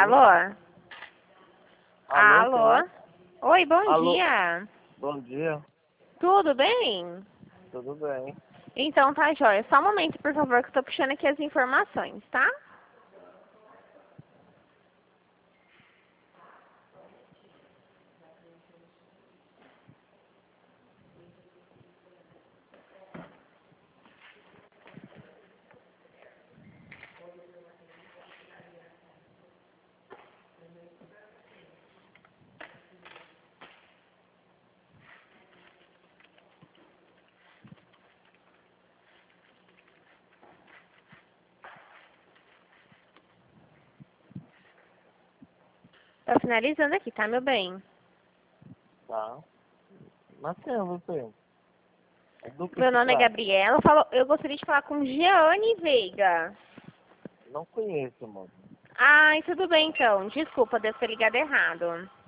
Alô? Alô, quem é? Oi, bom Alô? dia. Bom dia, Tudo bem? tudo bem? Então tá, joia. Só um momento, por favor, que eu tô puxando aqui as informações, tá? Tô finalizando aqui, tá, meu bem? Tá. Mas quem é você? É do que Meu se nome é trata? Gabriela. Eu gostaria de falar com Jeane Veiga. Não conheço, moço. Ai, tudo bem então. Desculpa, devo ter ligado errado.